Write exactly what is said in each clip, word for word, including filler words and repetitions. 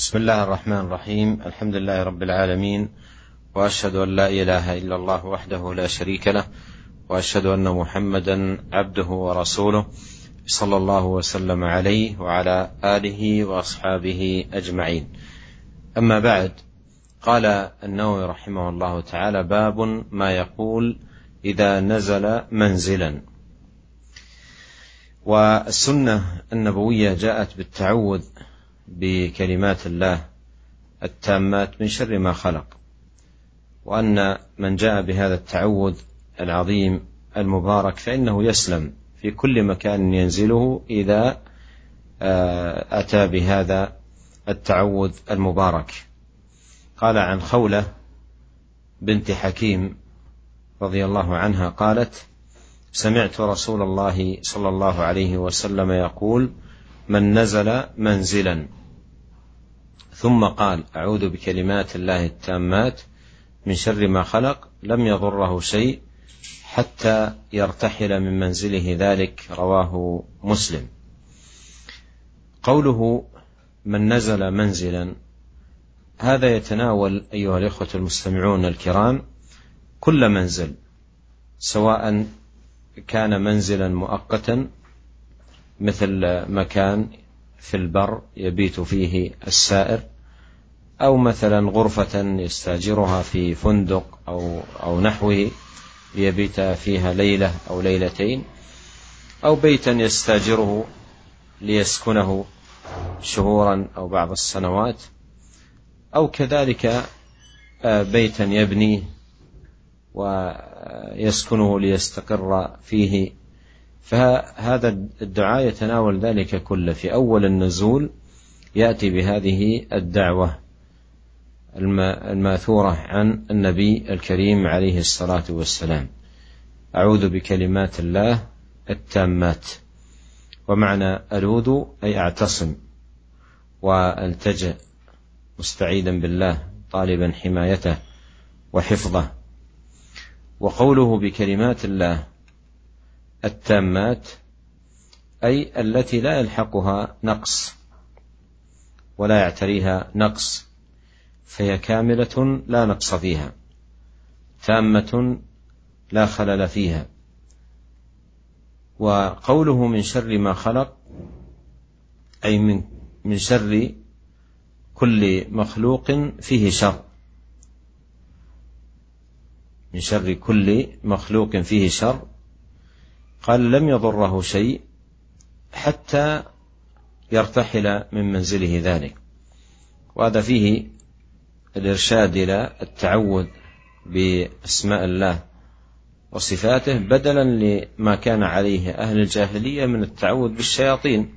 بسم الله الرحمن الرحيم. الحمد لله رب العالمين، وأشهد أن لا إله إلا الله وحده لا شريك له، وأشهد أن محمدا عبده ورسوله صلى الله وسلم عليه وعلى آله وأصحابه أجمعين. أما بعد، قال النووي رحمه الله تعالى: باب ما يقول إذا نزل منزلا. والسنة النبوية جاءت بالتعوذ بكلمات الله التامات من شر ما خلق، وأن من جاء بهذا التعوذ العظيم المبارك فإنه يسلم في كل مكان ينزله إذا أتى بهذا التعوذ المبارك. قال عن خولة بنت حكيم رضي الله عنها قالت: سمعت رسول الله صلى الله عليه وسلم يقول: من نزل منزلا ثم قال: أعوذ بكلمات الله التامات من شر ما خلق، لم يضره شيء حتى يرتحل من منزله ذلك. رواه مسلم. قوله من نزل منزلا هذا يتناول أيها الإخوة المستمعون الكرام كل منزل، سواء كان منزلا مؤقتا مثل مكان في البر يبيت فيه السائر، أو مثلا غرفة يستاجرها في فندق أو, أو نحوه ليبيت فيها ليلة أو ليلتين، أو بيتا يستاجره ليسكنه شهورا أو بعض السنوات، أو كذلك بيتا يبنيه ويسكنه ليستقر فيه. فهذا الدعاء يتناول ذلك كله. في أول النزول يأتي بهذه الدعوة الماثورة عن النبي الكريم عليه الصلاة والسلام: أعوذ بكلمات الله التامات. ومعنى ألوذ أي أعتصم والتجئ مستعيذا بالله طالبا حمايته وحفظه. وقوله بكلمات الله التامات أي التي لا يلحقها نقص ولا يعتريها نقص، فهي كاملة لا نقص فيها، تامة لا خلل فيها. وقوله من شر ما خلق أي من, من شر كل مخلوق فيه شر، من شر كل مخلوق فيه شر. قال: لم يضره شيء حتى يرتحل من منزله ذلك. وهذا فيه الإرشاد إلى التعوذ بأسماء الله وصفاته بدلا لما كان عليه أهل الجاهلية من التعوذ بالشياطين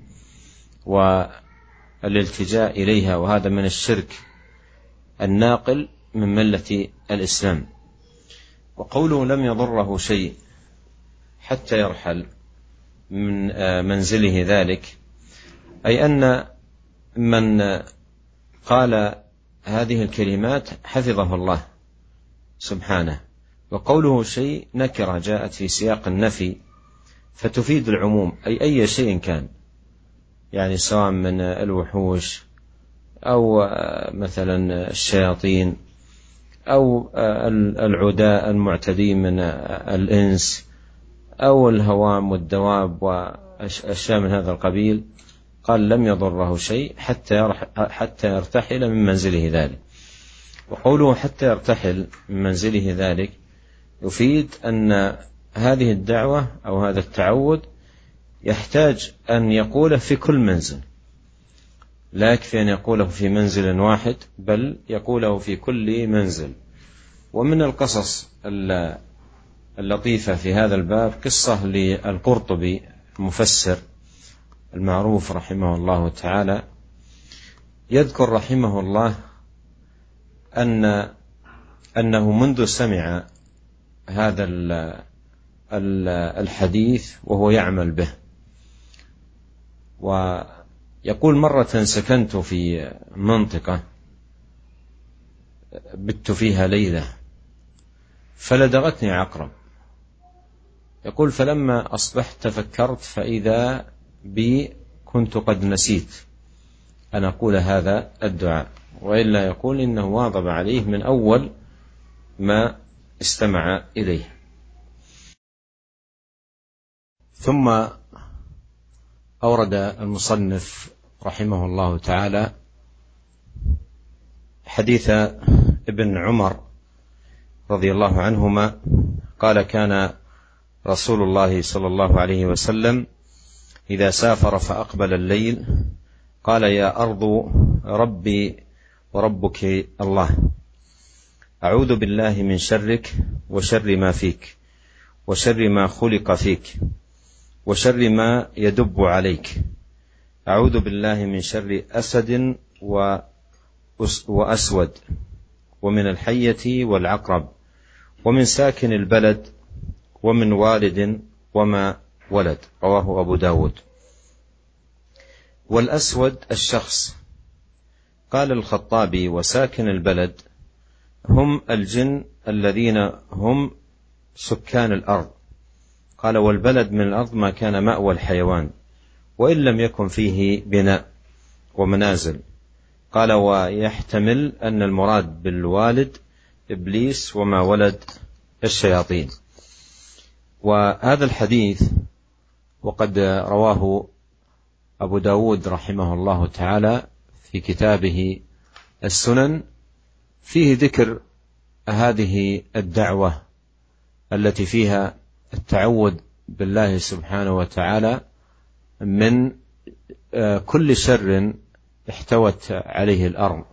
والالتجاء إليها، وهذا من الشرك الناقل من ملة الإسلام. وقوله لم يضره شيء حتى يرحل من منزله ذلك أي أن من قال هذه الكلمات حفظه الله سبحانه. وقوله شيء نكرة جاءت في سياق النفي فتفيد العموم، أي أي شيء كان، يعني سواء من الوحوش أو مثلا الشياطين أو العداء المعتدين من الإنس أو الهوام والدواب وأشياء من هذا القبيل. قال: لم يضره شيء حتى حتى يرتحل من منزله ذلك. وقوله حتى يرتحل من منزله ذلك يفيد أن هذه الدعوة أو هذا التعوذ يحتاج أن يقوله في كل منزل، لا يكفي أن يقوله في منزل واحد، بل يقوله في كل منزل. ومن القصص اللطيفة في هذا الباب قصة للقرطبي المفسر المعروف رحمه الله تعالى، يذكر رحمه الله أن أنه منذ سمع هذا الحديث وهو يعمل به، ويقول: مرة سكنت في منطقة بت فيها ليلة فلدغتني عقرب. يقول: فلما أصبحت تفكرت فإذا بي كنت قد نسيت أن أقول هذا الدعاء، وإلا يقول إنه واظب عليه من أول ما استمع إليه. ثم أورد المصنف رحمه الله تعالى حديث ابن عمر رضي الله عنهما قال: كان رسول الله صلى الله عليه وسلم إذا سافر فأقبل الليل قال: يا أرض ربي وربك الله، أعوذ بالله من شرك وشر ما فيك وشر ما خلق فيك وشر ما يدب عليك، أعوذ بالله من شر أسد وأسود ومن الحية والعقرب ومن ساكن البلد ومن والد وما ولد. رواه أبو داود. والأسود الشخص. قال الخطابي: وساكن البلد هم الجن الذين هم سكان الأرض. قال: والبلد من الأرض ما كان مأوى الحيوان وإن لم يكن فيه بناء ومنازل. قال: ويحتمل أن المراد بالوالد إبليس وما ولد الشياطين. وهذا الحديث وقد رواه أبو داود رحمه الله تعالى في كتابه السنن فيه ذكر هذه الدعوة التي فيها التعوذ بالله سبحانه وتعالى من كل شر احتوت عليه الأرض،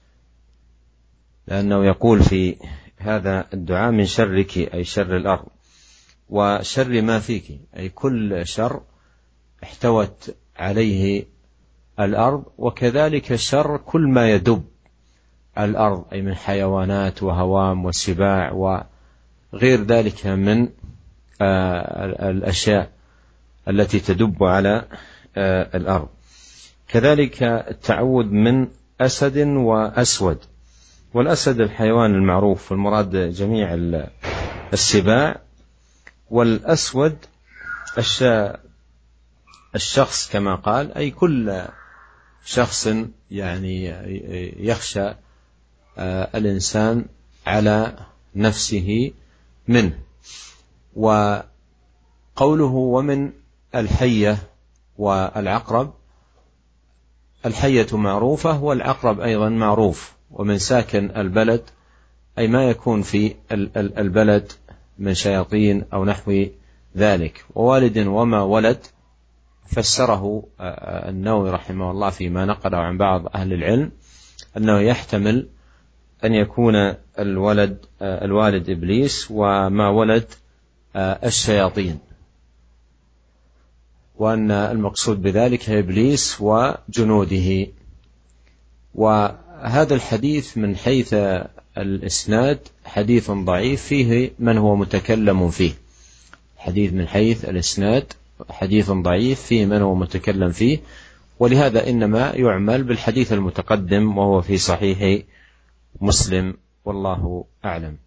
لأنه يقول في هذا الدعاء: من شرك أي شر الأرض، وشر ما فيك أي كل شر احتوت عليه الأرض، وكذلك شر كل ما يدب الأرض أي من حيوانات وهوام وسباع وغير ذلك من الأشياء التي تدب على الأرض. كذلك التعوذ من أسد وأسود. والأسد الحيوان المعروف والمراد جميع السباع، والأسود الشخص كما قال أي كل شخص يعني يخشى الإنسان على نفسه منه. وقوله ومن الحية والعقرب، الحية معروفة والعقرب أيضا معروف. ومن ساكن البلد أي ما يكون في البلد من شياطين أو نحو ذلك. ووالد وما ولد فسره النووي رحمه الله فيما نقله عن بعض أهل العلم أنه يحتمل أن يكون الولد الوالد إبليس وما ولد الشياطين، وأن المقصود بذلك إبليس وجنوده. وهذا الحديث من حيث الإسناد حديث ضعيف فيه من هو متكلم فيه. حديث من حيث الإسناد حديث ضعيف فيه من هو متكلم فيه، ولهذا إنما يعمل بالحديث المتقدم وهو في صحيح مسلم، والله أعلم.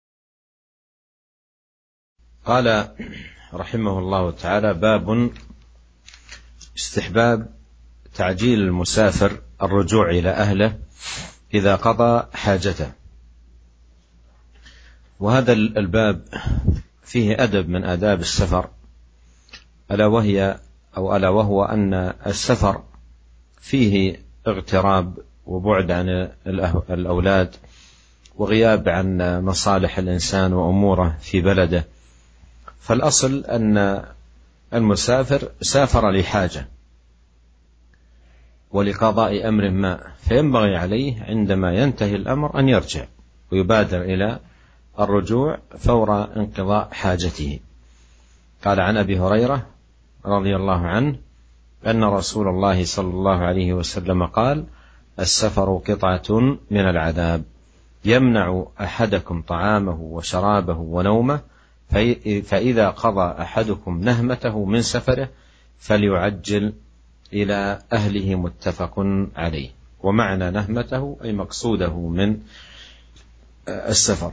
قال رحمه الله تعالى: باب استحباب تعجيل المسافر الرجوع إلى أهله إذا قضى حاجته. وهذا الباب فيه أدب من آداب السفر، ألا وهي أو ألا وهو أن السفر فيه اغتراب وبعد عن الأولاد وغياب عن مصالح الإنسان وأموره في بلده. فالأصل أن المسافر سافر لحاجة ولقضاء أمر ما، فينبغي عليه عندما ينتهي الأمر أن يرجع ويبادر إلى الرجوع فور انقضاء حاجته. قال عن أبي هريرة رضي الله عنه أن رسول الله صلى الله عليه وسلم قال: السفر قطعة من العذاب، يمنع أحدكم طعامه وشرابه ونومه، فإذا قضى أحدكم نهمته من سفره فليعجل إلى أهله. متفق عليه. ومعنى نهمته أي مقصوده من السفر.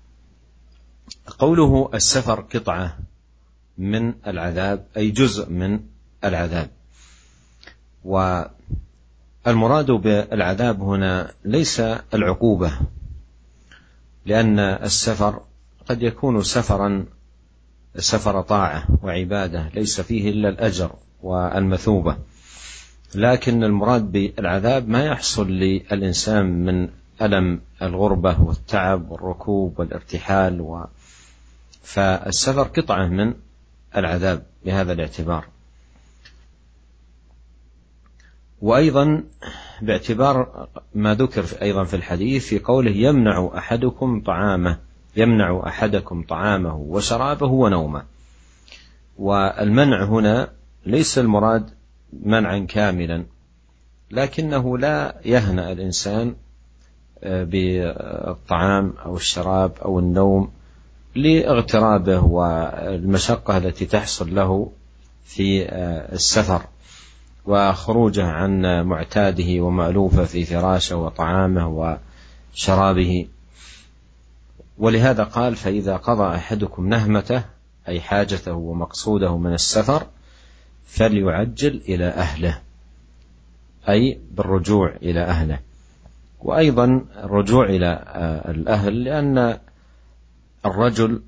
قوله السفر قطعة من العذاب أي جزء من العذاب. المراد بالعذاب هنا ليس العقوبة، لأن السفر قد يكون سفرا سفر طاعة وعبادة ليس فيه إلا الأجر والمثوبة، لكن المراد بالعذاب ما يحصل للإنسان من ألم الغربة والتعب والركوب والارتحال و... فالسفر قطعة من العذاب بهذا الاعتبار. وأيضا باعتبار ما ذكر أيضا في الحديث في قوله يمنع أحدكم طعامه يمنع أحدكم طعامه وشرابه ونومه، والمنع هنا ليس المراد منعا كاملا، لكنه لا يهنأ الإنسان بالطعام أو الشراب أو النوم لاغترابه والمشقة التي تحصل له في السفر وخروجه عن معتاده ومألوفه في فراشه وطعامه وشرابه. ولهذا قال فإذا قضى أحدكم نهمته أي حاجته ومقصوده من السفر فليعجل إلى أهله، أي بالرجوع إلى أهله. وأيضا الرجوع إلى الأهل لأن الرجل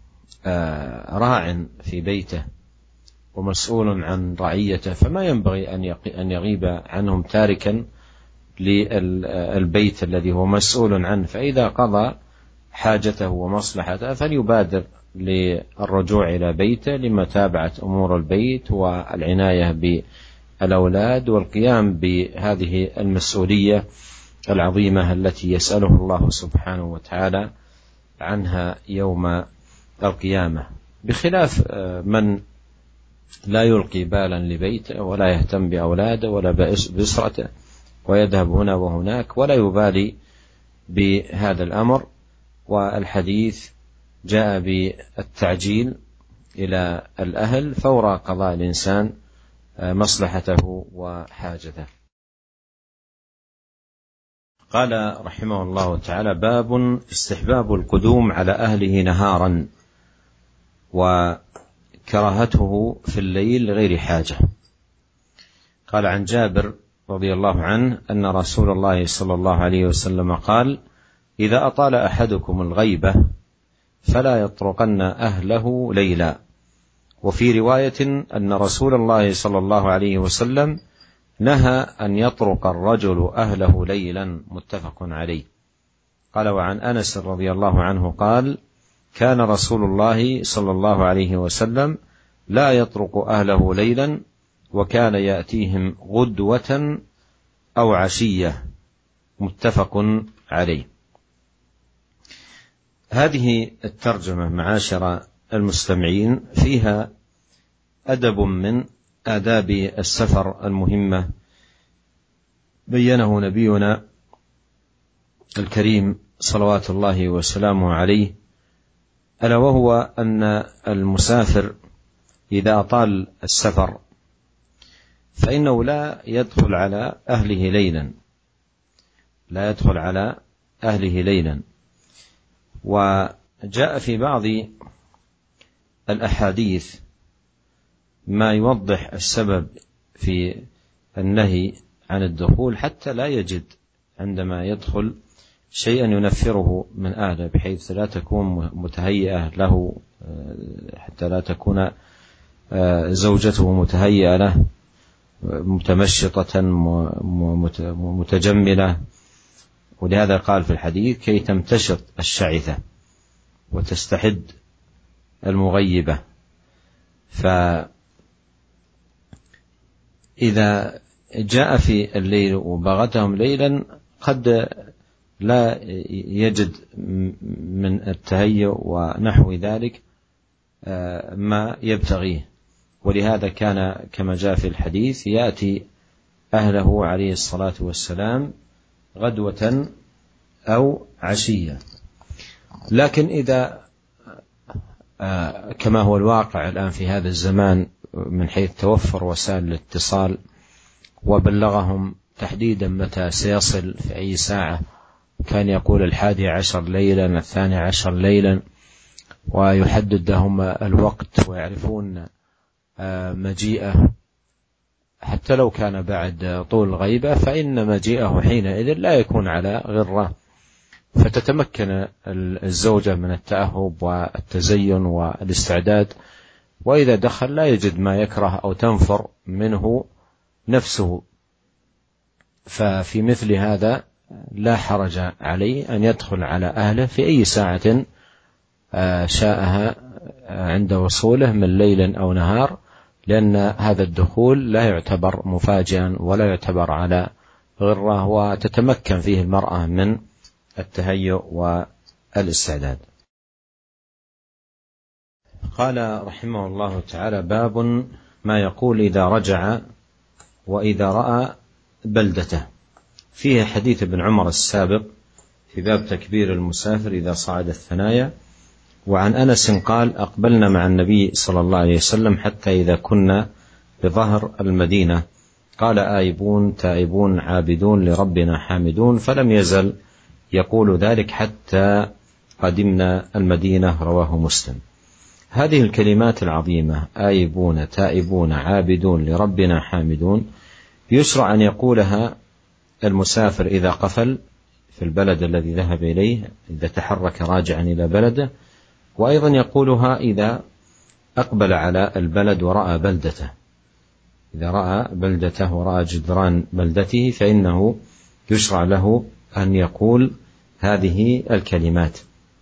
راع في بيته ومسؤول عن رعيته، فما ينبغي أن يغيب عنهم تاركا للبيت الذي هو مسؤول عنه، فإذا قضى حاجته ومصلحته فليبادر للرجوع إلى بيته لمتابعة أمور البيت والعناية بالأولاد والقيام بهذه المسؤولية العظيمة التي يسأله الله سبحانه وتعالى عنها يوم القيامة، بخلاف من لا يلقي بالا لبيته ولا يهتم بأولاده ولا بأسرته ويذهب هنا وهناك ولا يبالي بهذا الأمر. والحديث جاء بالتعجيل إلى الأهل فور قضاء الإنسان مصلحته وحاجته. قال رحمه الله تعالى باب استحباب القدوم على أهله نهارا وكراهته في الليل لغير حاجة. قال عن جابر رضي الله عنه أن رسول الله صلى الله عليه وسلم قال إذا أطال أحدكم الغيبة فلا يطرقن أهله ليلا. وفي رواية أن رسول الله صلى الله عليه وسلم نهى أن يطرق الرجل أهله ليلا، متفق عليه. قال وعن أنس رضي الله عنه قال كان رسول الله صلى الله عليه وسلم لا يطرق أهله ليلا وكان يأتيهم غدوة أو عشية، متفق عليه. هذه الترجمة معاشر المستمعين فيها أدب من آداب السفر المهمة بينه نبينا الكريم صلوات الله وسلامه عليه، ألا وهو أن المسافر إذا أطال السفر فإنه لا يدخل على أهله ليلا لا يدخل على أهله ليلا. وجاء في بعض الأحاديث ما يوضح السبب في النهي عن الدخول حتى لا يجد عندما يدخل شيئا ينفره من أهله، بحيث لا تكون متهيئة له، حتى لا تكون زوجته متهيئة له متمشطة متجملة. ولهذا قال في الحديث كي تمتشط الشعثة وتستحد المغيبة. فإذا جاء في الليل وبغتهم ليلا قد لا يجد من التهيؤ ونحو ذلك ما يبتغيه، ولهذا كان كما جاء في الحديث يأتي أهله عليه الصلاة والسلام غدوة أو عشية. لكن إذا كما هو الواقع الآن في هذا الزمان من حيث توفر وسائل الاتصال وبلغهم تحديدا متى سيصل في أي ساعة، كان يقول الحادي عشر ليلا الثاني عشر ليلا ويحدد لهم الوقت ويعرفون مجيئه حتى لو كان بعد طول الغيبة فإن مجيئه حينئذ لا يكون على غرة، فتتمكن الزوجة من التأهب والتزين والاستعداد، وإذا دخل لا يجد ما يكره أو تنفر منه نفسه، ففي مثل هذا لا حرج عليه أن يدخل على أهله في أي ساعة شاءها عند وصوله من ليل أو نهار، لأن هذا الدخول لا يعتبر مفاجئا ولا يعتبر على غرة، وتتمكن فيه المرأة من التهيؤ والاستعداد. قال رحمه الله تعالى: باب ما يقول إذا رجع وإذا رأى بلدته. فيه حديث ابن عمر السابق في باب تكبير المسافر إذا صعد الثنايا. وعن أنس قال: أقبلنا مع النبي صلى الله عليه وسلم حتى إذا كنا بظهر المدينة قال: آيبون تائبون عابدون لربنا حامدون، فلم يزل يقول ذلك حتى قدمنا المدينة. رواه مسلم. هذه الكلمات العظيمة آيبون تائبون عابدون لربنا حامدون يشرع أن يقولها المسافر إذا قفل في البلد الذي ذهب إليه، إذا تحرك راجعا إلى بلده، وأيضا يقولها إذا أقبل على البلد ورأى بلدته، إذا رأى بلدته ورأى جدران بلدته فإنه يشرع له أن يقول هذه الكلمات.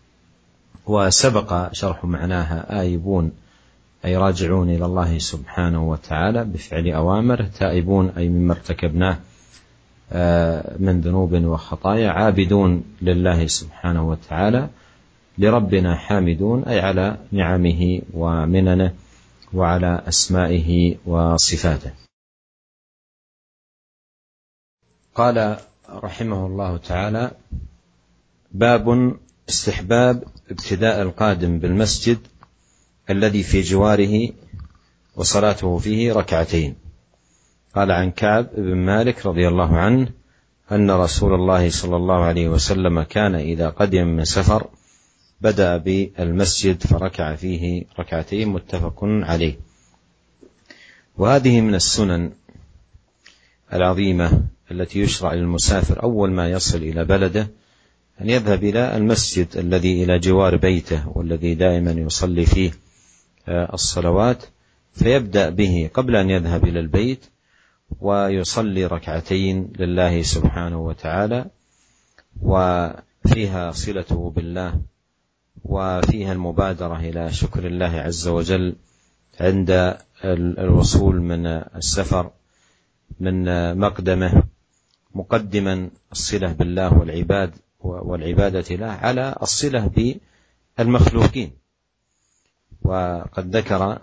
وسبق شرح معناها: آيبون أي راجعون إلى الله سبحانه وتعالى بفعل أوامر، تائبون أي مما ارتكبناه من ذنوب وخطايا، عابدون لله سبحانه وتعالى، لربنا حامدون أي على نعمه ومننه وعلى أسمائه وصفاته. قال رحمه الله تعالى: باب استحباب ابتداء القادم بالمسجد الذي في جواره وصلاته فيه ركعتين. قال عن كعب بن مالك رضي الله عنه أن رسول الله صلى الله عليه وسلم كان إذا قدم من سفر بدأ بالمسجد فركع فيه ركعتين، متفق عليه. وهذه من السنن العظيمة التي يشرع للمسافر أول ما يصل إلى بلده أن يذهب إلى المسجد الذي إلى جوار بيته والذي دائما يصلي فيه الصلوات، فيبدأ به قبل أن يذهب إلى البيت ويصلي ركعتين لله سبحانه وتعالى، وفيها صلته بالله وفيها المبادرة إلى شكر الله عز وجل عند الوصول من السفر من مقدمه، مقدما الصلة بالله والعباد والعبادة له على الصلة بالمخلوقين. وقد ذكر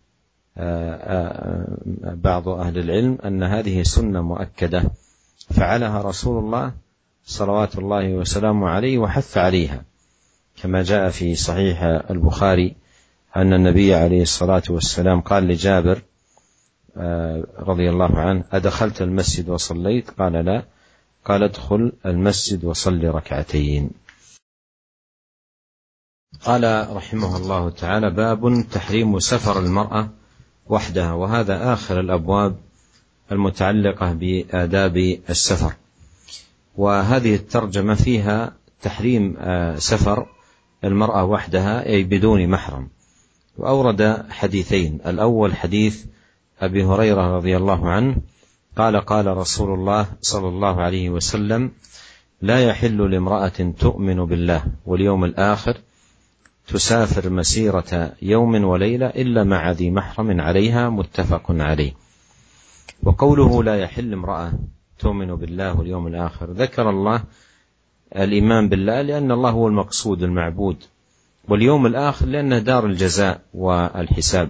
بعض أهل العلم أن هذه سنة مؤكدة فعلها رسول الله صلوات الله وسلامه عليه وحث عليها، كما جاء في صحيح البخاري أن النبي عليه الصلاة والسلام قال لجابر رضي الله عنه: أدخلت المسجد وصليت؟ قال لا. قال: ادخل المسجد وصل ركعتين. قال رحمه الله تعالى: باب تحريم سفر المرأة وحدها. وهذا آخر الأبواب المتعلقة بآداب السفر، وهذه الترجمة فيها تحريم سفر المرأة وحدها أي بدون محرم. وأورد حديثين: الأول حديث أبي هريرة رضي الله عنه قال: قال رسول الله صلى الله عليه وسلم: لا يحل لامرأة تؤمن بالله واليوم الآخر تسافر مسيرة يوم وليلة إلا مع ذي محرم عليها، متفق عليه. وقوله لا يحل امرأة تؤمن بالله واليوم الآخر، ذكر الله الإيمان بالله لأن الله هو المقصود المعبود، واليوم الآخر لأنه دار الجزاء والحساب.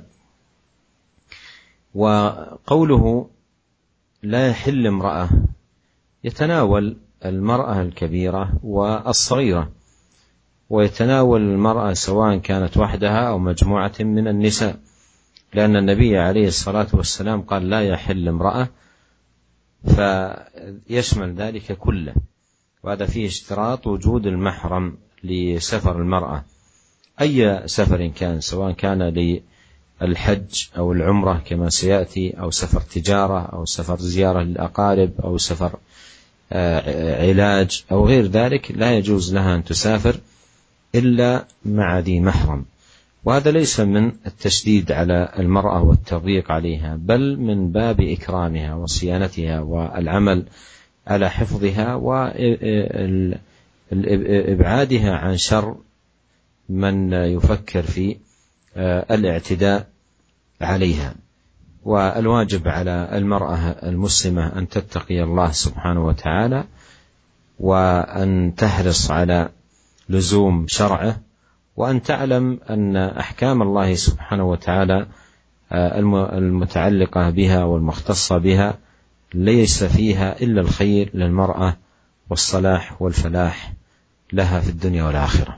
وقوله لا يحل امرأة يتناول المرأة الكبيرة والصغيرة، ويتناول المرأة سواء كانت وحدها أو مجموعة من النساء، لأن النبي عليه الصلاة والسلام قال لا يحل امرأة، فيشمل ذلك كله. وهذا فيه اشتراط وجود المحرم لسفر المرأة أي سفر كان، سواء كان الحج أو العمرة كما سيأتي، أو سفر تجارة، أو سفر زيارة للأقارب، أو سفر علاج أو غير ذلك، لا يجوز لها أن تسافر إلا مع ذي محرم. وهذا ليس من التشديد على المرأة والتضييق عليها، بل من باب إكرامها وصيانتها والعمل على حفظها وإبعادها عن شر من يفكر في الاعتداء عليها. والواجب على المرأة المسلمة أن تتقي الله سبحانه وتعالى، وأن تحرص على لزوم شرعه، وأن تعلم أن أحكام الله سبحانه وتعالى المتعلقة بها والمختصة بها ليس فيها إلا الخير للمرأة والصلاح والفلاح لها في الدنيا والآخرة.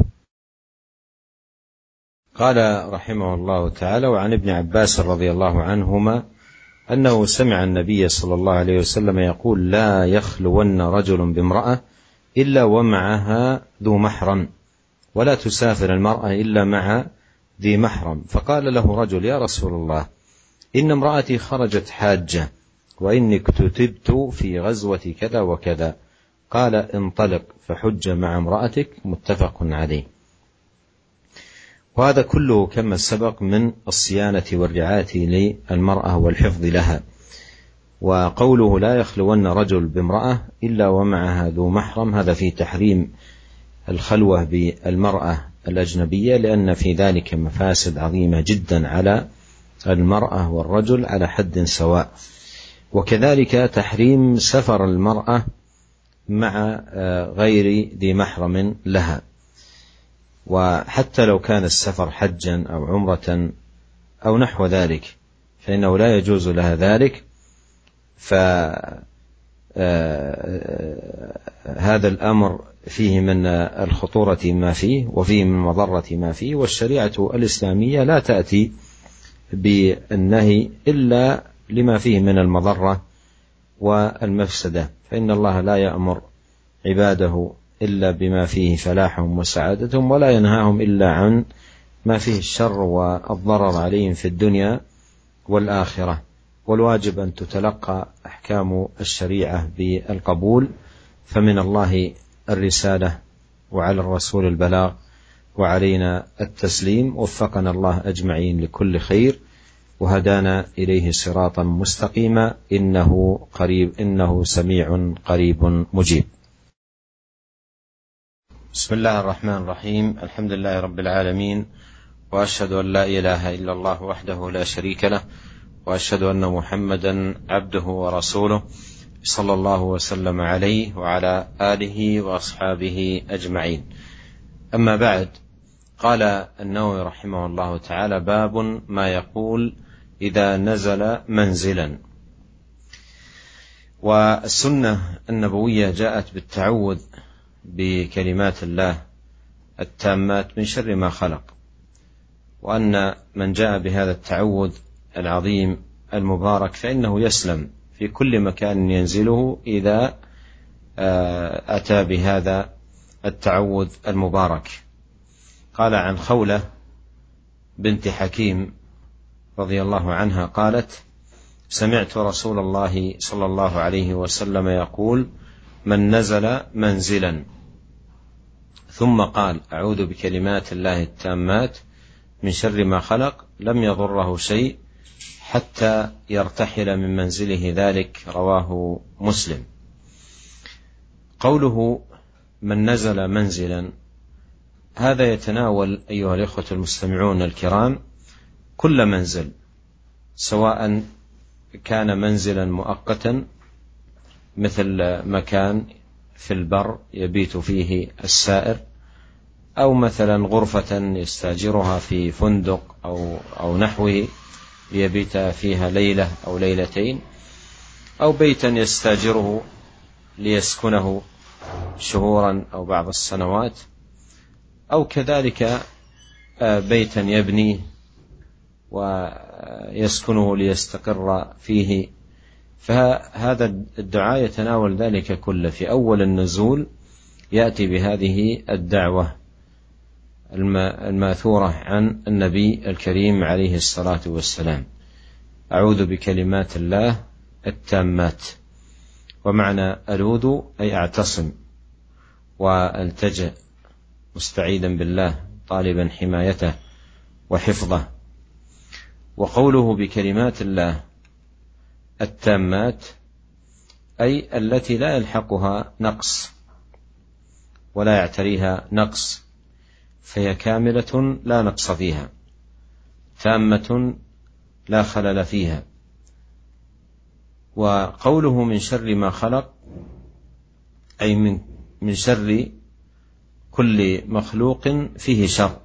قال رحمه الله تعالى: وعن ابن عباس رضي الله عنهما أنه سمع النبي صلى الله عليه وسلم يقول: لا يخلون رجل بامرأة إلا ومعها ذو محرم، ولا تسافر المرأة إلا مع ذي محرم. فقال له رجل: يا رسول الله، إن امرأتي خرجت حاجة، وإني كتبت في غزوة كذا وكذا. قال: انطلق فحج مع امرأتك. متفق عليه. وهذا كله كما سبق من الصيانة والرعاية للمرأة والحفظ لها. وقوله: لا يخلون رجل بامرأة إلا ومعها ذو محرم، هذا في تحريم الخلوة بالمرأة الأجنبية، لأن في ذلك مفاسد عظيمة جدا على المرأة والرجل على حد سواء. وكذلك تحريم سفر المرأة مع غير ذي محرم لها، وحتى لو كان السفر حجا أو عمرة أو نحو ذلك فإنه لا يجوز لها ذلك. فهذا الأمر فيه من الخطورة ما فيه، وفيه من مضرة ما فيه، والشريعة الإسلامية لا تأتي بالنهي إلا لما فيه من المضرة والمفسدة، فإن الله لا يأمر عباده إلا بما فيه فلاحهم وسعادتهم، ولا ينهاهم إلا عن ما فيه الشر والضرر عليهم في الدنيا والآخرة. والواجب أن تتلقى أحكام الشريعة بالقبول، فمن الله الرسالة وعلى الرسول البلاغ وعلينا التسليم. وفقنا الله أجمعين لكل خير وهدانا إليه صراطا مستقيما، إنه قريب إنه سميع قريب مجيب. بسم الله الرحمن الرحيم. الحمد لله رب العالمين، وأشهد أن لا إله إلا الله وحده لا شريك له، وأشهد أن محمدا عبده ورسوله، صلى الله وسلم عليه وعلى آله وأصحابه أجمعين. أما بعد، قال النووي رحمه الله تعالى: باب ما يقول إذا نزل منزلا. والسنة النبوية جاءت بالتعوذ بكلمات الله التامات من شر ما خلق، وأن من جاء بهذا التعوذ العظيم المبارك فإنه يسلم في كل مكان ينزله إذا أتى بهذا التعوذ المبارك. قال عن خولة بنت حكيم رضي الله عنها قالت: سمعت رسول الله صلى الله عليه وسلم يقول: من نزل منزلا ثم قال: أعوذ بكلمات الله التامات من شر ما خلق، لم يضره شيء حتى يرتحل من منزله ذلك. رواه مسلم. قوله من نزل منزلا هذا يتناول أيها الإخوة المستمعون الكرام كل منزل، سواء كان منزلا مؤقتا مثل مكان في البر يبيت فيه السائر، أو مثلا غرفة يستاجرها في فندق أو, أو نحوه ليبيت فيها ليلة أو ليلتين، أو بيتا يستاجره ليسكنه شهورا أو بعض السنوات، أو كذلك بيتا يبنيه ويسكنه ليستقر فيه. فهذا الدعاء يتناول ذلك كله. في أول النزول يأتي بهذه الدعوة الماثورة عن النبي الكريم عليه الصلاة والسلام: أعوذ بكلمات الله التامات. ومعنى ألوذ أي أعتصم وألتجئ مستعيذا بالله طالبا حمايته وحفظه. وقوله بكلمات الله التامات أي التي لا يلحقها نقص ولا يعتريها نقص، فهي كاملة لا نقص فيها، تامة لا خلل فيها. وقوله من شر ما خلق أي من من شر كل مخلوق فيه شر،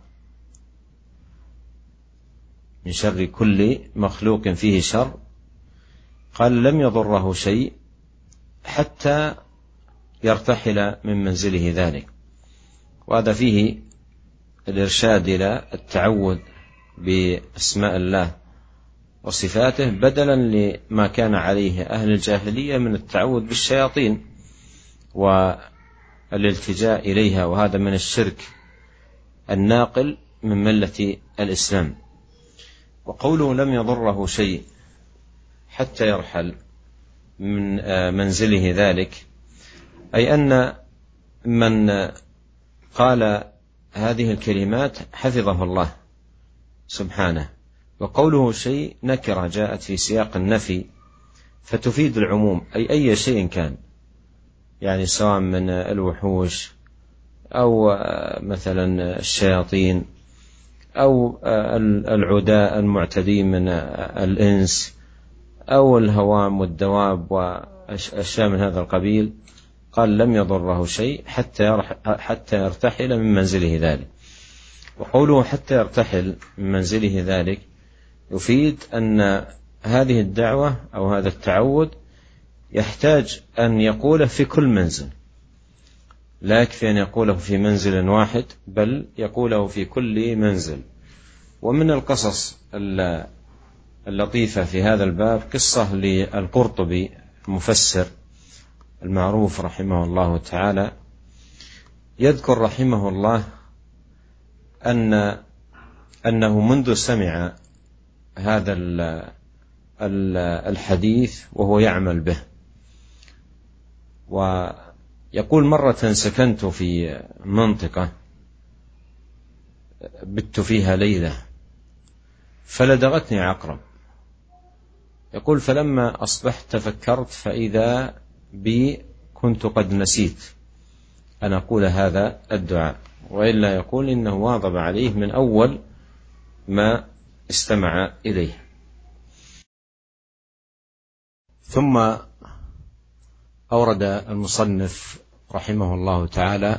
من شر كل مخلوق فيه شر. قال لم يضره شيء حتى يرتحل من منزله ذلك. وهذا فيه الإرشاد إلى التعوذ بأسماء الله وصفاته بدلا لما كان عليه أهل الجاهلية من التعوذ بالشياطين والالتجاء إليها، وهذا من الشرك الناقل من ملة الإسلام. وقوله لم يضره شيء حتى يرحل من منزله ذلك، أي أن من قال هذه الكلمات حفظه الله سبحانه. وقوله شيء نكرة جاءت في سياق النفي فتفيد العموم، أي أي شيء كان، يعني سواء من الوحوش أو مثلا الشياطين أو العداء المعتدين من الإنس أو الهوام والدواب وأشياء من هذا القبيل. قال لم يضره شيء حتى حتى يرتحل من منزله ذلك. وقوله حتى يرتحل من منزله ذلك يفيد أن هذه الدعوة أو هذا التعوذ يحتاج أن يقوله في كل منزل، لا يكفي أن يقوله في منزل واحد، بل يقوله في كل منزل. ومن القصص اللطيفة في هذا الباب قصة للقرطبي المفسر المعروف رحمه الله تعالى، يذكر رحمه الله أن أنه منذ سمع هذا الحديث وهو يعمل به، ويقول مرة سكنت في منطقة بت فيها ليلة فلدغتني عقرب. يقول فلما أصبحت تفكرت فإذا بي كنت قد نسيت أن أقول هذا الدعاء، وإلا يقول إنه واظب عليه من أول ما استمع إليه. ثم أورد المصنف رحمه الله تعالى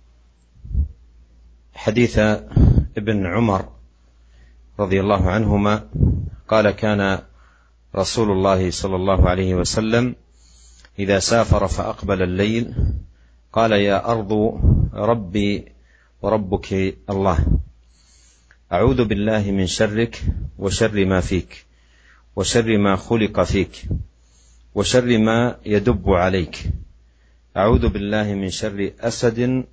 حديث ابن عمر رضي الله عنهما قال: كان رسول الله صلى الله عليه وسلم إذا سافر فأقبل الليل قال: يا أرض ربي وربك الله، أعوذ بالله من شرك وشر ما فيك وشر ما خلق فيك وشر ما يدب عليك، أعوذ بالله من شر أسد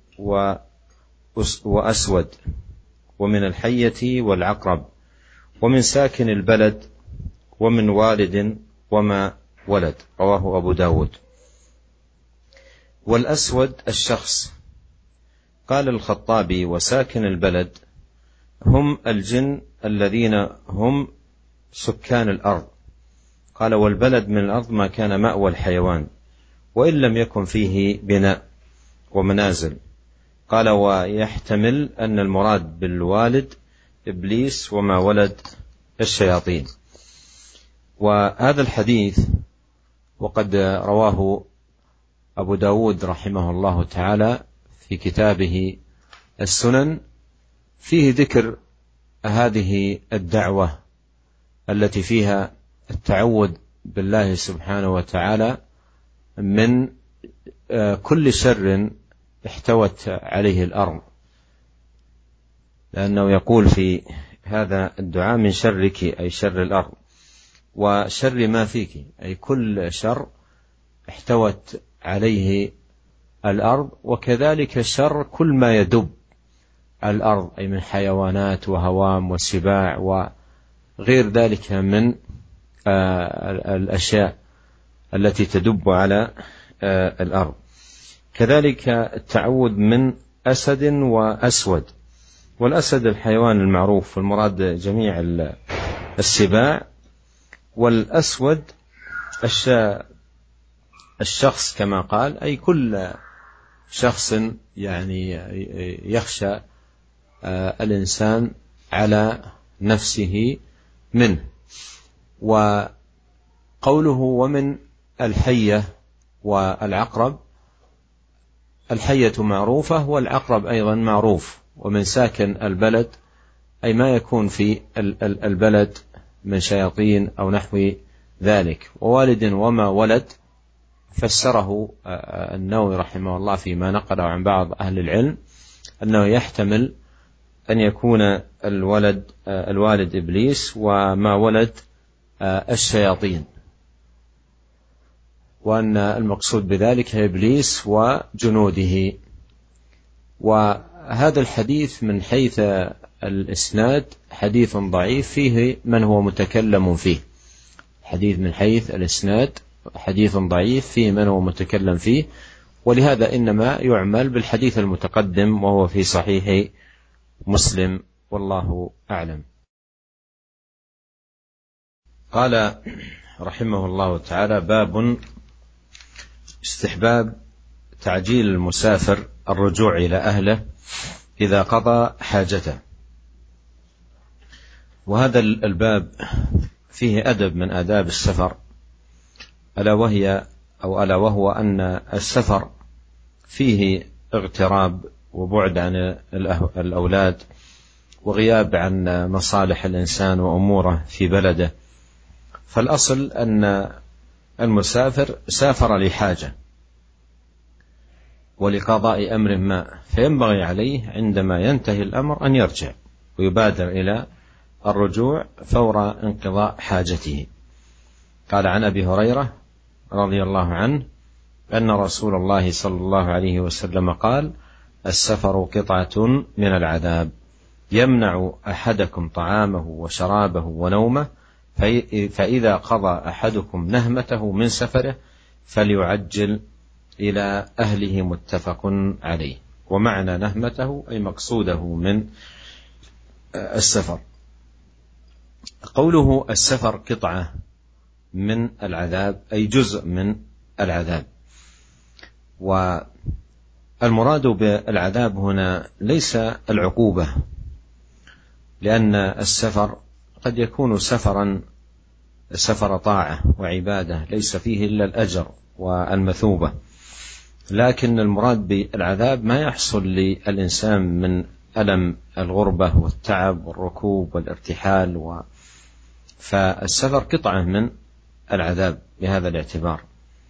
وأسود ومن الحية والعقرب ومن ساكن البلد ومن والد وما ولد. رواه أبو داود. والأسود الشخص. قال الخطابي: وساكن البلد هم الجن الذين هم سكان الأرض. قال: والبلد من الأرض ما كان مأوى الحيوان وإن لم يكن فيه بناء ومنازل. قال: ويحتمل أن المراد بالوالد إبليس وما ولد الشياطين. وهذا الحديث وقد رواه أبو داود رحمه الله تعالى في كتابه السنن فيه ذكر هذه الدعوة التي فيها التعوذ بالله سبحانه وتعالى من كل شر احتوت عليه الأرض، لأنه يقول في هذا الدعاء: من شرك أي شر الأرض، وشر ما فيك أي كل شر احتوت عليه الأرض، وكذلك شر كل ما يدب الأرض، أي من حيوانات وهوام وسباع وغير ذلك من الأشياء التي تدب على الأرض. كذلك التعوذ من أسد وأسود، والأسد الحيوان المعروف والمراد جميع السباع، والأسود الشخص كما قال، أي كل شخص يعني يخشى الإنسان على نفسه منه. وقوله ومن الحية والعقرب، الحية معروفة والعقرب أيضا معروف. ومن ساكن البلد أي ما يكون في البلد من شياطين أو نحو ذلك. ووالد وما ولد فسره النووي رحمه الله فيما نقله عن بعض أهل العلم أنه يحتمل أن يكون الولد الوالد إبليس وما ولد الشياطين، وأن المقصود بذلك هي إبليس وجنوده. وهذا الحديث من حيث الإسناد حديث ضعيف فيه من هو متكلم فيه، حديث من حيث الإسناد حديث ضعيف فيه من هو متكلم فيه، ولهذا إنما يعمل بالحديث المتقدم وهو في صحيح مسلم، والله أعلم. قال رحمه الله تعالى: باب استحباب تعجيل المسافر الرجوع إلى أهله إذا قضى حاجته. وهذا الباب فيه أدب من آداب السفر، ألا وهي أو ألا وهو أن السفر فيه اغتراب وبعد عن الأولاد وغياب عن مصالح الإنسان وأموره في بلده. فالأصل أن المسافر سافر لحاجة ولقضاء أمر ما، فينبغي عليه عندما ينتهي الأمر أن يرجع ويبادر إلى الرجوع فور انقضاء حاجته. قال عن أبي هريرة رضي الله عنه أن رسول الله صلى الله عليه وسلم قال: السفر قطعة من العذاب، يمنع أحدكم طعامه وشرابه ونومه، فإذا قضى أحدكم نهمته من سفره فليعجل إلى أهله، متفق عليه. ومعنى نهمته أي مقصوده من السفر. قوله السفر قطعة من العذاب أي جزء من العذاب. والمراد بالعذاب هنا ليس العقوبة، لأن السفر قد يكون سفرا سفر طاعة وعبادة ليس فيه إلا الأجر والمثوبة، لكن المراد بالعذاب ما يحصل للإنسان من ألم الغربة والتعب والركوب والارتحال و... فالسفر قطعة من العذاب بهذا الاعتبار.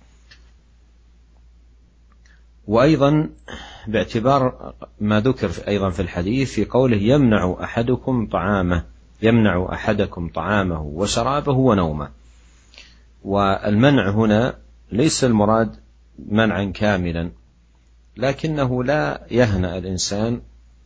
وأيضا باعتبار ما ذكر أيضا في الحديث في قوله يمنع أحدكم طعامه، يمنع أحدكم طعامه وشرابه ونومه. والمنع هنا ليس المراد منعا كاملا، لكنه لا يهنأ الإنسان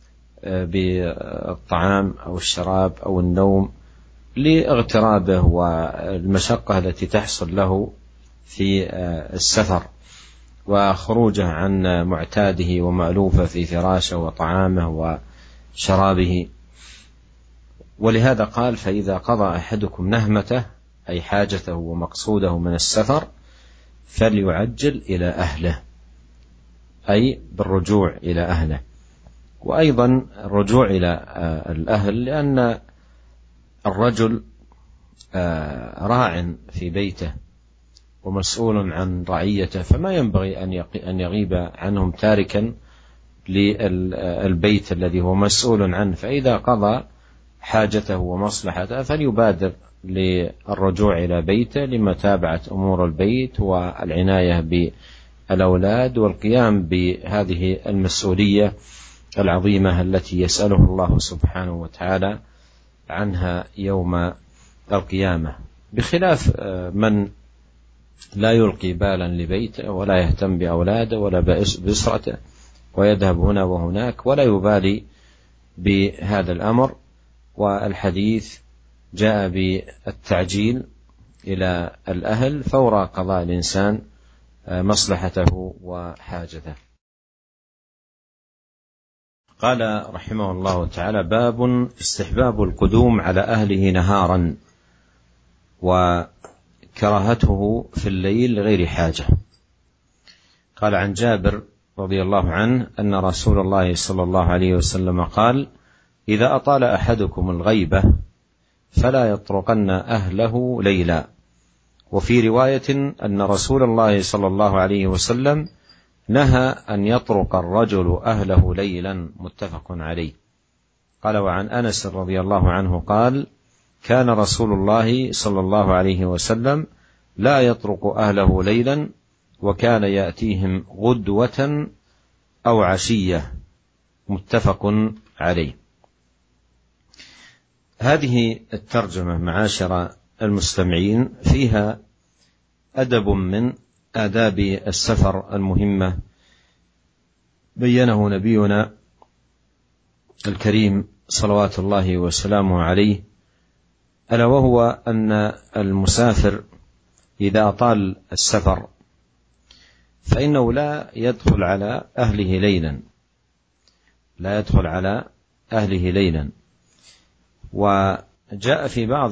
بالطعام أو الشراب أو النوم لاغترابه والمشقة التي تحصل له في السفر وخروجه عن معتاده ومألوفه في فراشه وطعامه وشرابه. ولهذا قال: فإذا قضى أحدكم نهمته أي حاجته ومقصوده من السفر فليعجل إلى أهله، أي بالرجوع إلى أهله. وأيضا الرجوع إلى الأهل لأن الرجل راع في بيته ومسؤول عن رعيته، فما ينبغي أن يغيب عنهم تاركا للبيت الذي هو مسؤول عنه. فإذا قضى حاجته ومصلحته فليبادر للرجوع إلى بيته لمتابعة أمور البيت والعناية بالأولاد والقيام بهذه المسؤولية العظيمة التي يسأله الله سبحانه وتعالى عنها يوم القيامة، بخلاف من لا يلقي بالا لبيته ولا يهتم بأولاده ولا بأسرته ويذهب هنا وهناك ولا يبالي بهذا الأمر، والحديث جاء بالتعجيل إلى الأهل فور قضاء الإنسان مصلحته وحاجته. قال رحمه الله تعالى: باب استحباب القدوم على أهله نهارا وكراهته في الليل لغير حاجة. قال عن جابر رضي الله عنه أن رسول الله صلى الله عليه وسلم قال: إذا أطال أحدكم الغيبة فلا يطرقن أهله ليلا. وفي رواية أن رسول الله صلى الله عليه وسلم نهى أن يطرق الرجل أهله ليلا، متفق عليه. قال وعن أنس رضي الله عنه قال: كان رسول الله صلى الله عليه وسلم لا يطرق أهله ليلا، وكان يأتيهم غدوة أو عشية، متفق عليه. هذه الترجمة معاشر المستمعين فيها أدب من آداب السفر المهمة بينه نبينا الكريم صلوات الله وسلامه عليه، ألا وهو أن المسافر إذا أطال السفر فإنه لا يدخل على أهله ليلا لا يدخل على أهله ليلا وجاء في بعض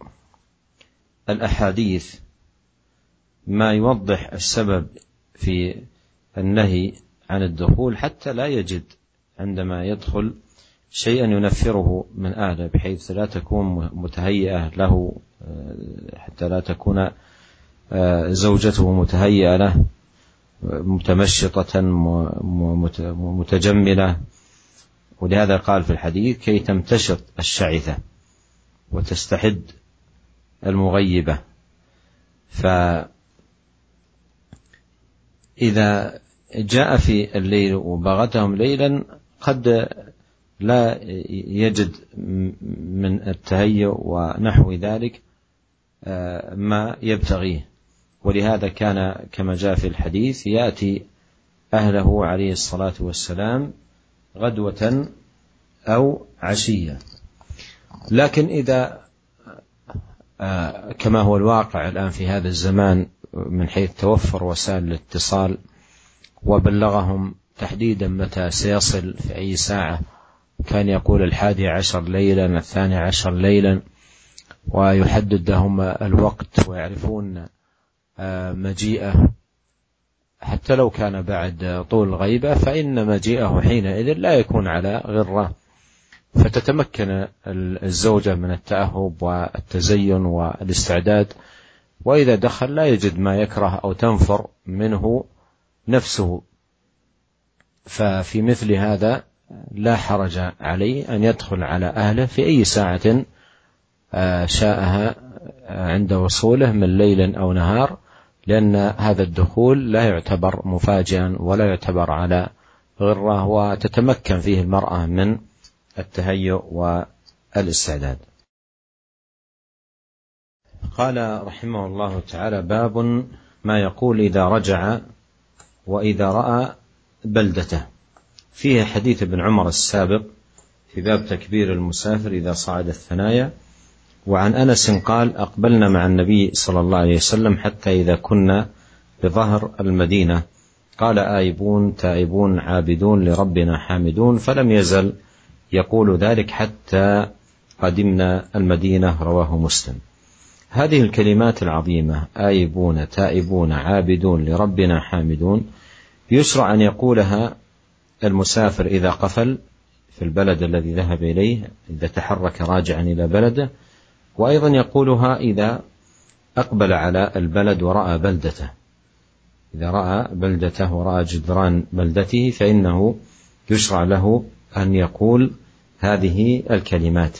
الأحاديث ما يوضح السبب في النهي عن الدخول، حتى لا يجد عندما يدخل شيئا ينفره من أهله، بحيث لا تكون متهيئة له، حتى لا تكون زوجته متهيئة له متمشطة متجملة. ولهذا قال في الحديث: كي تمتشط الشعثة وتستحد المغيبة. فإذا جاء في الليل وبغتهم ليلا قد لا يجد من التهيؤ ونحو ذلك ما يبتغيه، ولهذا كان كما جاء في الحديث يأتي أهله عليه الصلاة والسلام غدوة أو عشية. لكن إذا كما هو الواقع الآن في هذا الزمان من حيث توفر وسائل الاتصال وبلغهم تحديدا متى سيصل في أي ساعة، كان يقول الحادي عشر ليلا الثاني عشر ليلا ويحدد لهم الوقت ويعرفون مجيئه، حتى لو كان بعد طول الغيبة فإن مجيئه حينئذ لا يكون على غرة، فتتمكن الزوجة من التأهب والتزين والاستعداد، وإذا دخل لا يجد ما يكره أو تنفر منه نفسه. ففي مثل هذا لا حرج عليه أن يدخل على أهله في أي ساعة شاءها عند وصوله من ليل أو نهار، لأن هذا الدخول لا يعتبر مفاجئا ولا يعتبر على غرة، وتتمكن فيه المرأة من التهيؤ والاستعداد. قال رحمه الله تعالى: باب ما يقول إذا رجع وإذا رأى بلدته. فيه حديث ابن عمر السابق في باب تكبير المسافر إذا صعد الثنايا. وعن أنس قال: أقبلنا مع النبي صلى الله عليه وسلم حتى إذا كنا بظهر المدينة قال: آيبون تائبون عابدون لربنا حامدون، فلم يزل يقول ذلك حتى قدمنا المدينة، رواه مسلم. هذه الكلمات العظيمة آيبون تائبون عابدون لربنا حامدون يشرع أن يقولها المسافر إذا قفل في البلد الذي ذهب إليه، إذا تحرك راجعا إلى بلده، وأيضا يقولها إذا أقبل على البلد ورأى بلدته، إذا رأى بلدته ورأى جدران بلدته فإنه يشرع له أن يقول هذه الكلمات.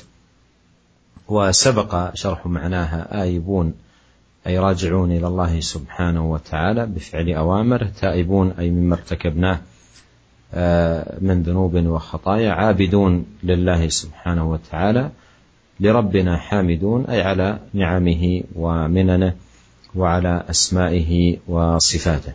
وسبق شرح معناها: آيبون أي راجعون إلى الله سبحانه وتعالى بفعل أوامر، تائبون أي مما ارتكبناه من ذنوب وخطايا، عابدون لله سبحانه وتعالى، لربنا حامدون أي على نعمه ومننه وعلى أسمائه وصفاته.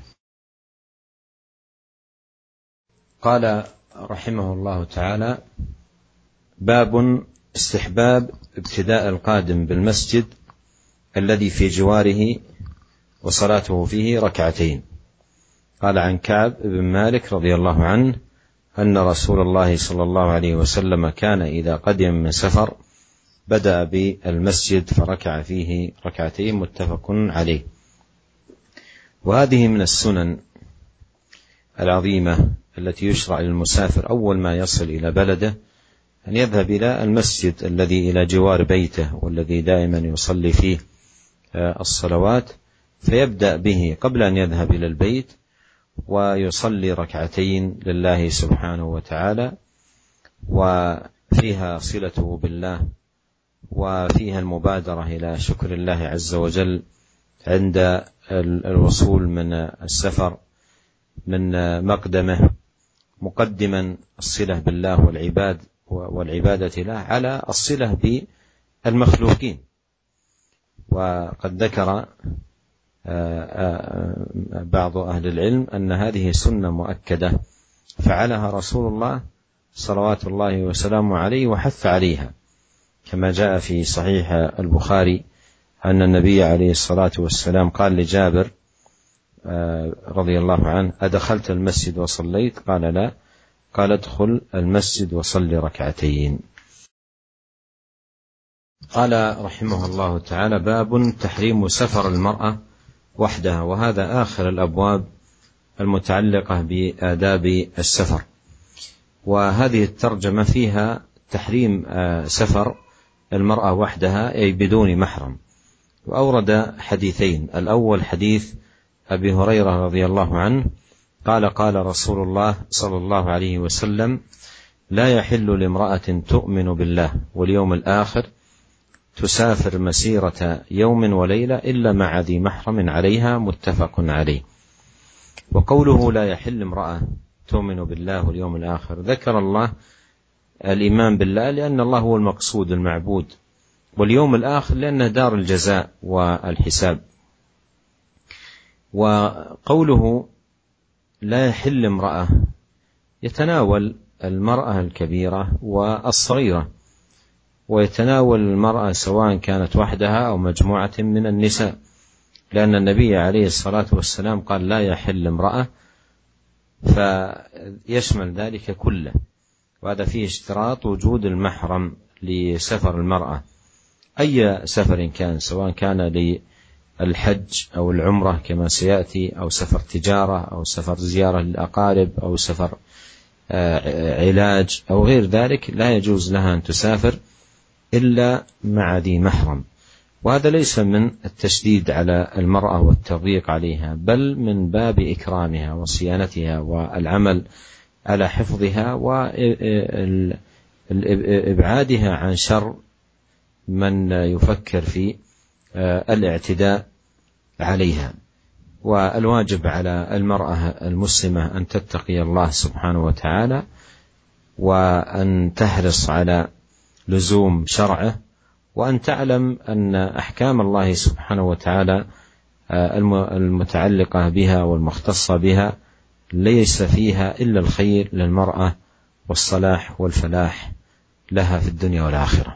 قال رحمه الله تعالى: باب استحباب ابتداء القادم بالمسجد الذي في جواره وصلاته فيه ركعتين. قال عن كعب بن مالك رضي الله عنه أن رسول الله صلى الله عليه وسلم كان إذا قدم من سفر بدأ بالمسجد فركع فيه ركعتين، متفق عليه. وهذه من السنن العظيمة التي يشرع للمسافر أول ما يصل إلى بلده أن يذهب إلى المسجد الذي إلى جوار بيته والذي دائما يصلي فيه الصلوات، فيبدأ به قبل أن يذهب إلى البيت ويصلي ركعتين لله سبحانه وتعالى، وفيها صلته بالله وفيها المبادرة إلى شكر الله عز وجل عند الوصول من السفر من مقدمه، مقدما الصلة بالله والعباد والعبادة له على الصلة بالمخلوقين. وقد ذكر بعض أهل العلم أن هذه سنة مؤكدة فعلها رسول الله صلوات الله وسلامه عليه وحث عليها، كما جاء في صحيح البخاري أن النبي عليه الصلاة والسلام قال لجابر رضي الله عنه: أدخلت المسجد وصليت؟ قال لا. قال: ادخل المسجد وصلي ركعتين. قال رحمه الله تعالى: باب تحريم سفر المرأة وحدها. وهذا آخر الأبواب المتعلقة بآداب السفر. وهذه الترجمة فيها تحريم سفر المرأة وحدها أي بدون محرم. وأورد حديثين: الأول حديث أبي هريرة رضي الله عنه قال: قال رسول الله صلى الله عليه وسلم: لا يحل لامرأة تؤمن بالله واليوم الآخر تسافر مسيرة يوم وليلة إلا مع ذي محرم عليها، متفق عليه. وقوله لا يحل امرأة تؤمن بالله واليوم الآخر، ذكر الله الإيمان بالله لأن الله هو المقصود المعبود، واليوم الآخر لأنه دار الجزاء والحساب. وقوله لا يحل امرأة يتناول المرأة الكبيرة والصغيرة، ويتناول المرأة سواء كانت وحدها أو مجموعة من النساء، لأن النبي عليه الصلاة والسلام قال لا يحل امرأة، فيشمل ذلك كله. وهذا فيه اشتراط وجود المحرم لسفر المرأة أي سفر كان، سواء كان للحج أو العمرة كما سيأتي، أو سفر تجارة أو سفر زيارة للأقارب أو سفر علاج أو غير ذلك، لا يجوز لها أن تسافر إلا مع ذي محرم. وهذا ليس من التشديد على المرأة والتضييق عليها، بل من باب إكرامها وصيانتها والعمل على حفظها وإبعادها عن شر من يفكر في الاعتداء عليها. والواجب على المرأة المسلمة أن تتقي الله سبحانه وتعالى، وأن تحرص على لزوم شرعه، وأن تعلم أن أحكام الله سبحانه وتعالى المتعلقة بها والمختصة بها ليس فيها إلا الخير للمرأة والصلاح والفلاح لها في الدنيا والآخرة.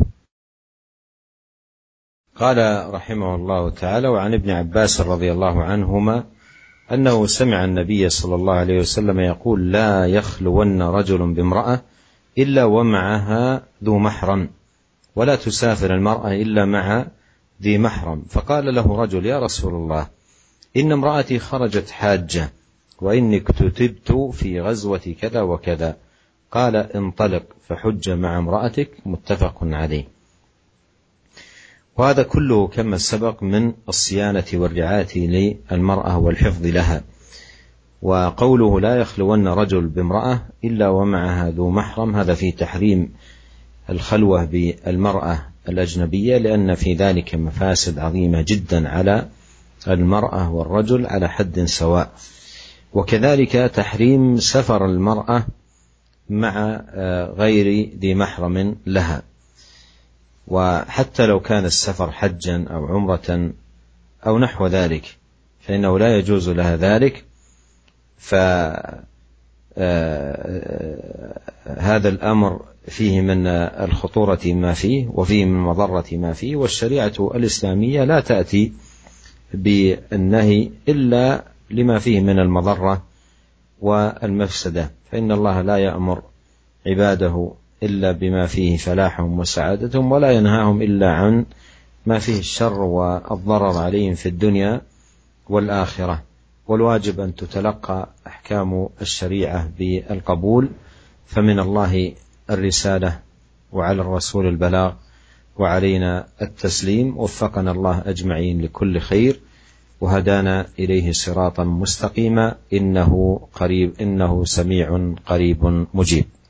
قال رحمه الله تعالى: وعن ابن عباس رضي الله عنهما أنه سمع النبي صلى الله عليه وسلم يقول: لا يخلون رجل بامرأة إلا ومعها ذو محرم، ولا تسافر المرأة إلا مع ذي محرم. فقال له رجل: يا رسول الله، إن امرأتي خرجت حاجة وإني كتبت في غزوة كذا وكذا. قال: انطلق فحج مع امرأتك، متفق عليه. وهذا كله كما سبق من الصيانة والرعاية للمرأة والحفظ لها. وقوله لا يخلون رجل بامرأة إلا ومعها ذو محرم، هذا في تحريم الخلوة بالمرأة الأجنبية، لأن في ذلك مفاسد عظيمة جدا على المرأة والرجل على حد سواء. وكذلك تحريم سفر المرأة مع غير ذي محرم لها، وحتى لو كان السفر حجا أو عمرة أو نحو ذلك فإنه لا يجوز لها ذلك. فهذا الأمر فيه من الخطورة ما فيه وفيه من مضرة ما فيه، والشريعة الإسلامية لا تأتي بالنهي إلا لما فيه من المضرة والمفسدة، فإن الله لا يأمر عباده إلا بما فيه فلاحهم وسعادتهم، ولا ينهاهم إلا عن ما فيه الشر والضرر عليهم في الدنيا والآخرة. والواجب أن تتلقى أحكام الشريعة بالقبول، فمن الله الرسالة وعلى الرسول البلاغ وعلينا التسليم. وفقنا الله أجمعين لكل خير وهدانا إليه صراطا مستقيما، إنه قريب إنه سميع قريب مجيب.